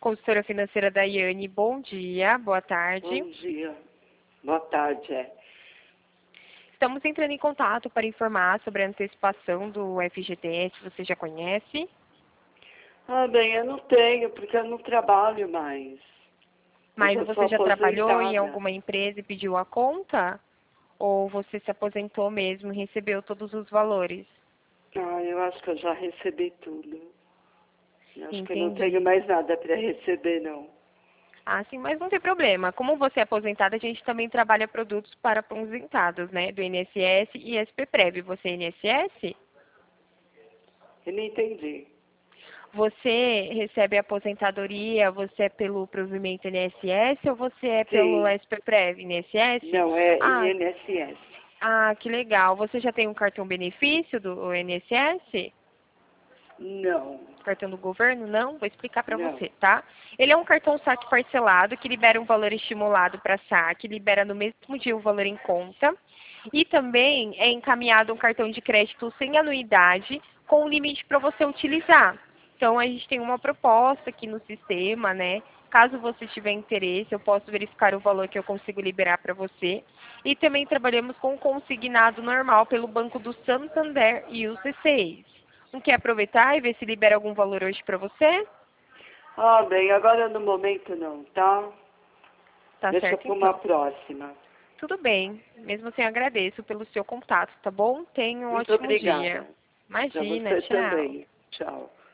consultora financeira Daiane. Bom dia, boa tarde. Bom dia. Boa tarde, Estamos entrando em contato para informar sobre a antecipação do FGTS. Você já conhece? Bem, eu não tenho, porque eu não trabalho mais. Mas Eu sou você já trabalhou em aposentada. alguma empresa e pediu a conta? Ou você se aposentou mesmo e recebeu todos os valores? Eu acho que eu já recebi tudo. Eu acho que eu não tenho Entendi. mais nada para receber, não. Ah, sim, mas não tem problema. Como você é aposentada, a gente também trabalha produtos para aposentados, né? Do INSS e SPPrev. Você é INSS? Eu não entendi. Você recebe a aposentadoria, você é pelo provimento INSS ou você é pelo Sim. SPPrev, INSS? Não, é Ah, INSS. que legal. Você já tem um cartão benefício do INSS? Não, Cartão do governo? Não? Vou explicar para não. você, tá? Ele é um cartão saque parcelado que libera um valor estimulado para saque, libera no mesmo dia o valor em conta. E também é encaminhado um cartão de crédito sem anuidade, com um limite para você utilizar. Então, a gente tem uma proposta aqui no sistema, né? Caso você tiver interesse, eu posso verificar o valor que eu consigo liberar para você. E também trabalhamos com consignado normal pelo Banco do Santander e o C6. Não quer aproveitar e ver se libera algum valor hoje para você? Bem, agora no momento não, tá? Tá Deixa certo, para uma então. próxima. Tudo bem. Mesmo assim, agradeço pelo seu contato, tá bom? Tenha um Muito ótimo dia. obrigada. Para Imagina, você tchau. também. Tchau.